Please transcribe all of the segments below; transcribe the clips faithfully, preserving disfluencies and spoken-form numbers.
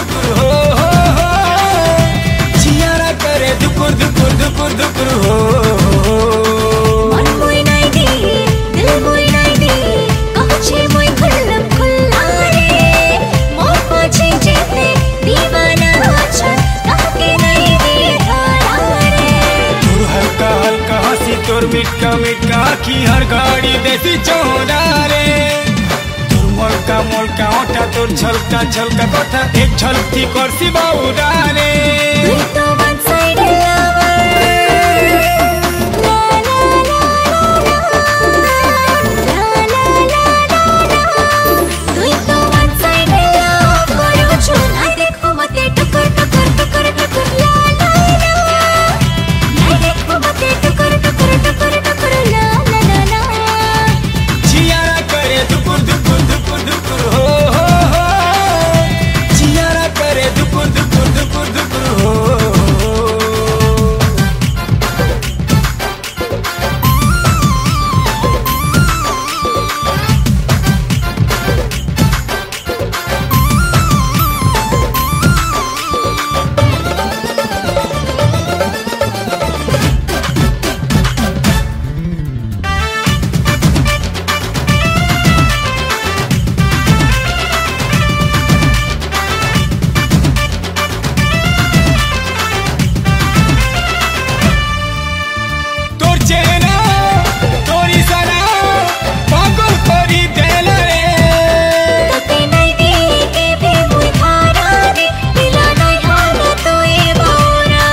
दुकुर हो हो हो जियारा करे दुकुर दुकुर दुकुर दुकुर हो मन मुई नाई दी दिल मुई नाई दी कहछे मुई खुल्लम खुल्ला रे मोर पाछे जेते दीवाना छ कहके नहीं दे धारा रे तोर हल्का हल्का हंसी तोर मिटका मिटका आखी हर घड़ी देसी चौड़ा रे तोर मोलका मोलका ओठा तोर झलका झलका कथा एक झलकी करसी बाउडा रे तुई तो वन साइड लवर ला ला ला ला ला ला ला तुई तो वन साइड लव करू छु नाई देखो मते टकर टकर टकर टकर ला ला ला नाई देखो मते टकर टकर टकर टकर ला ला ला ला जियारा करे दुकुर दुकुर दुकुर दुकुर हो हो हो जियारा करे दुकुर दुकुर दुकुर दुकुर हो तोर चेहरा तोरी सना पागल करी देला रे तते नहीं दी के भी मुई धारा रे दिला नहीं हाना तो ए बारा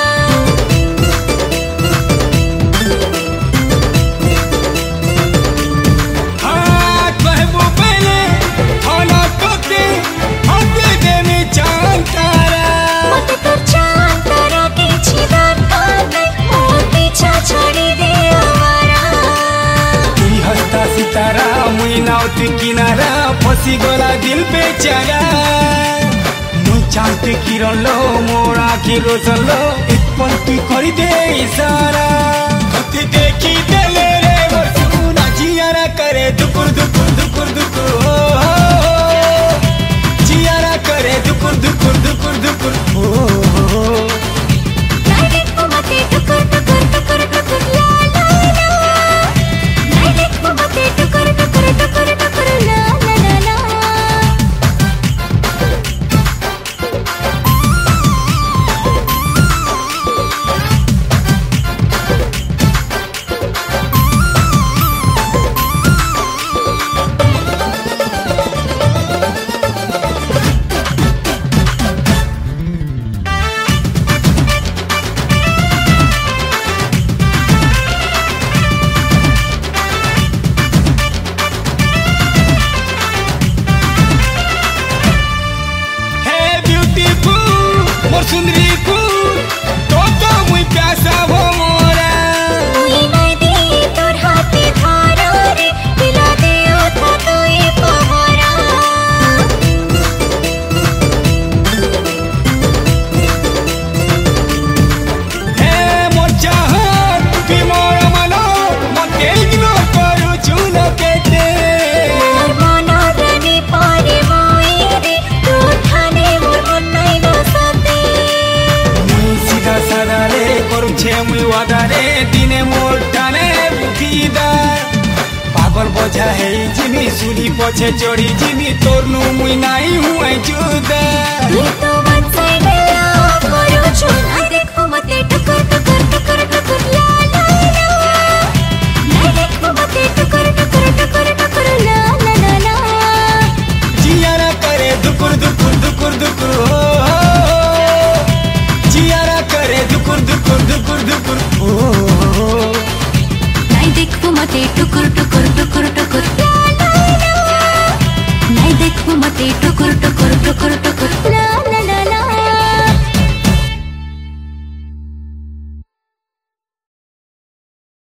हाँ कहबो पहले खाना तोके हाथे दे में चांद तारा मत तोर चांद तारा के छिदार काने मोर पीछा छोड़ी दे आवारा तुई हंसता सितारा मुई नावती किनारा फसी गला दिल बेचारा मुई चाहते किरण लो मोर आँखी रोशन लो एक पल तुई करी दे इशारा तुई देखी देले रे मोर सुना जियारा करे दुकुर दुकुर दुकुर दुकुर हो हो हो जियारा करे दुकुर दुकुर दुकुर दुकुर हो हो नाई देखो मते टकर टकर टकर टकर ला ला ला नाई देखो मते टकर टकर टकर टकर ला ला ला ला हे ब्यूटीफुल मोर सुंदरी फूल तो तो मुई प्यासा हो मोरा मुई नाई दी तोर हाथे धारा रे दिला दे ओथा तो ए पहरा हे मोर चाहत तुई मोर मनो मते इग्नोर करू चुनो केते मोर मना रने पारे मोई रे तू ठाने मोर मन नाई न साथे मुई सीधा साधा रे करू छे मुई वादा रे दिने मोर टाने बुकिदा पागल बोझा है जिमी सुली पछे चढ़ी जिमी तोरनु मुई नाई हुई जुदा तुई तो वन साइड लव करू छु नाई देखो मते टकर टकर टकर टकर ला ला ला नाई देखो मते टकर टकर टकर टकर ला ला ला ला जियारा करे दुकुर दुकुर दुकुर दुकुर हो हो हो जियारा करे दुकुर दुकुर दुकुर दुकुर हो हो नाई देखो मते टुकुर टुकुर टुकुर टुकुर ला ला ला नाई देखो मते टुकुर टुकुर टुकुर टुकुर